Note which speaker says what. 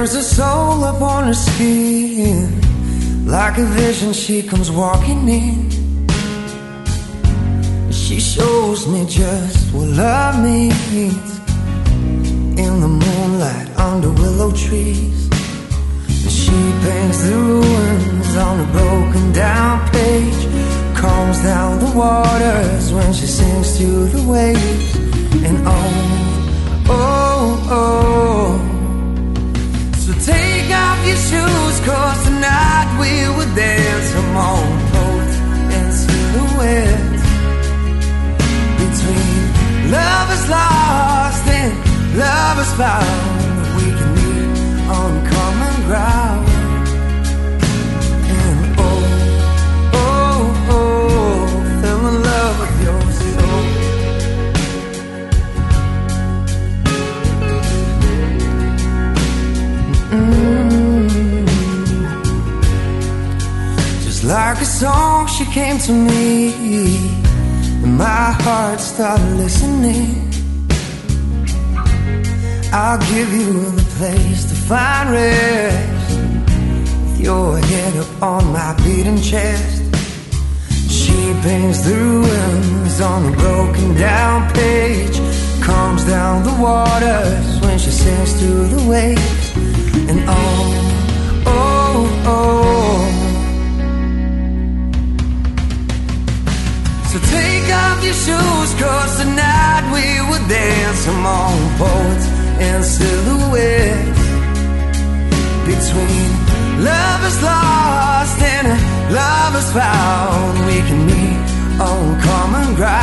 Speaker 1: There's a soul upon her skin, like a vision she comes walking in. She shows me just what love means. In the moonlight under willow trees, she paints the ruins on a broken down page, calms down the waters when she sings to the waves. And oh, oh, oh, so take off your shoes, 'cause tonight we will dance among boats and silhouettes, between lovers lost and lovers found. We can meet on common ground. And oh, oh, oh, fell in love with your soul. Just like a song, she came to me, and my heart started listening. I'll give you the place to find rest, with your head up on my beating chest. She paints the ruins on a broken down page, calms down the waters when she sings to the waves. And oh, oh, oh, so take off your shoes, 'cause tonight we will dance among poets and silhouettes, between lovers lost and lovers found. We can meet on common ground.